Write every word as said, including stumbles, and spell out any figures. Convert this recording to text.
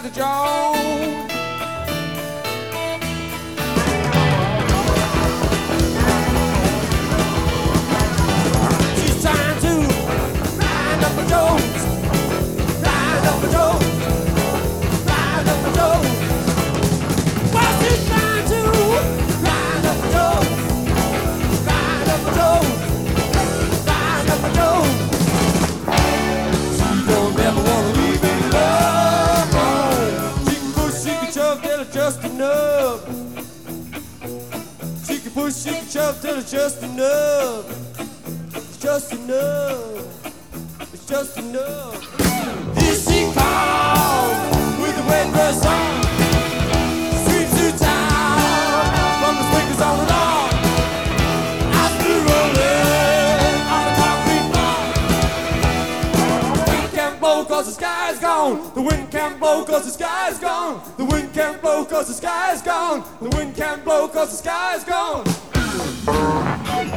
Jack Jones. She's trying to wind up a Jones, wind up a Jones, wind up a Jones. Well, she's trying to wind up a Jones, wind up a Jones, wind up a Jones. She don't never wanna leave me alone. She can push, she can shove till it's just enough. She can push, she can shove till it's just enough. It's just enough. It's just enough. Here she comes with the red dress on, sweet suits out from the speakers on the lawn. I still rolling on the concrete floor. The wind can't blow 'cause the sky is gone. The wind can't blow 'cause the sky is gone. The wind can't blow 'cause the sky is gone. The wind can't blow 'cause the sky is gone.